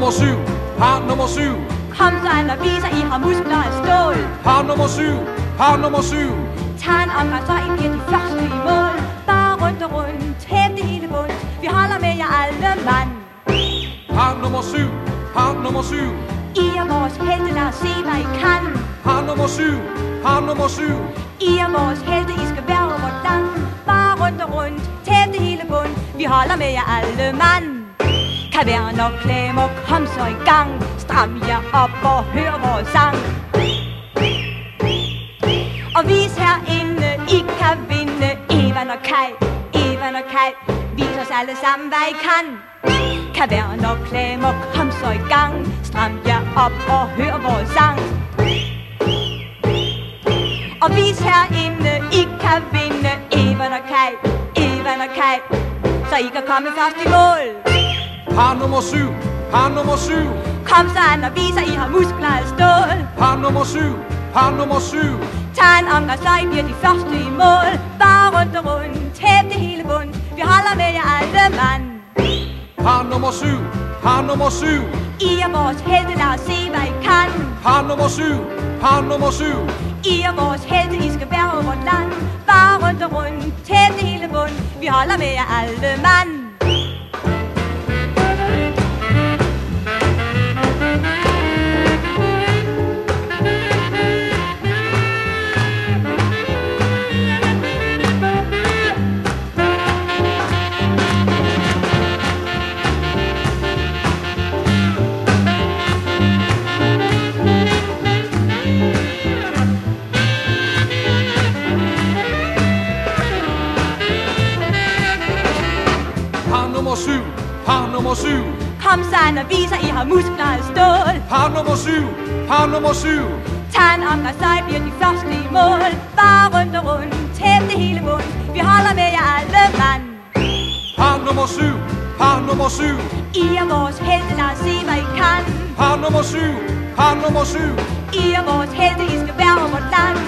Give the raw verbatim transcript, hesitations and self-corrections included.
nummer syv, par nummer syv. Kom så an og vis, at I har muskler af stål. Par nummer syv, par nummer syv. Tag en omgang, så I bliver de første i mål. Bare rundt og rundt, hæv det hele bundt. Vi holder med jer alle mand. Par nummer syv, par nummer syv. I er vores helte, lad os se, hvad I kan. Par nummer syv, par nummer syv. I er vores helte, I skal være over vort land. Bare rundt og rundt, tæv det hele bundt. Vi holder med jer alle mand. Kaverne og Klemmer, kom så i gang. Stram jer op og hør vores sang. Og vis herinde, I kan vinde. Evan og Kai, Evan og Kai. Vis os alle sammen, hvad I kan. Kaverne og Klemmer, kom så i gang. Stram jer op og hør vores sang. Og vis herinde, I kan vinde. Evan og Kai, Evan og Kai. Så I kan komme først i mål. Par nummer syv, par nummer syv. Kom så an og vis, at I har muskler af stål. Par nummer syv, par nummer syv. Tag en omgang, så I bliver de første i mål. Bare rundt og rundt, hæv det hele bundt. Vi holder med jer alle mand. Par nummer syv, par nummer syv. I er vores helte, lad os se, hvad I kan. Par nummer syv, par nummer syv. I er vores helte, I skal være over vort land. Bare rundt og rundt, hæv det hele bundt. Vi holder med jer alle mand. Nummer syv, par nummer syv. Kom så an og vis, at I har muskler af stål. Par nummer syv, par nummer syv. Tag en omgang, så I bliver de første i mål. Bare rundt og rundt, hæv det hele bundt. Vi holder med jer alle mand. Par nummer syv, par nummer syv. I er vores helte, lad os se, hvad I kan. Par nummer syv, par nummer syv. I er vores helte, I skal være over vort land.